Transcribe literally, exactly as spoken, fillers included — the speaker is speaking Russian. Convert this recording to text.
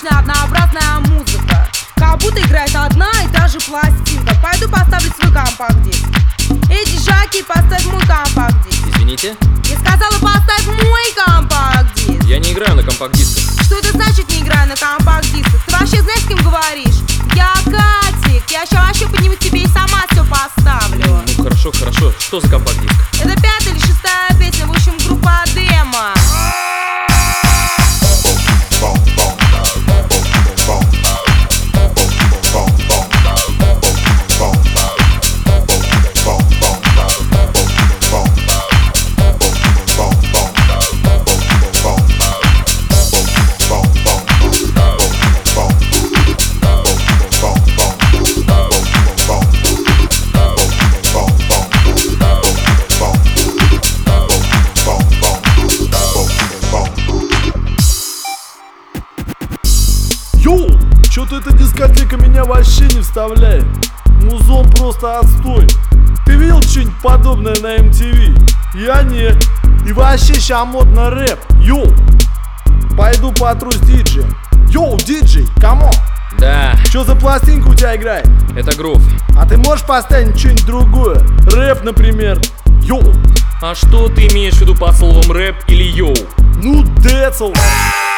скучная однообразная музыка. Как будто играет одна и та же пластинка. Пойду поставлю свой компакт-диск. Эй, Джаки, поставь мой компакт-диск. Извините? Я сказала, поставь мой компакт-диск. Я не играю на компакт-дисках. Что это значит, не играю на компакт-дисках? Ты вообще знаешь, с кем говоришь? Я Катик. Я сейчас вообще подниму тебе и сама все поставлю. Ну хорошо, хорошо. Что за компакт-диск? Это пятая или шестая песня, в общем, группа Демо. Йоу, чё-то эта дискотека меня вообще не вставляет. Музон просто отстой. Ты видел что-нибудь подобное на эм ти ви? Я нет. И вообще ща модно рэп. Йоу, пойду потрусь диджея. Йоу, диджей, камон. Да, Чё за пластинка у тебя играет? это грув. А ты можешь поставить что-нибудь другое? Рэп, например. Йоу, А что ты имеешь в виду под словом рэп или йоу? ну децл.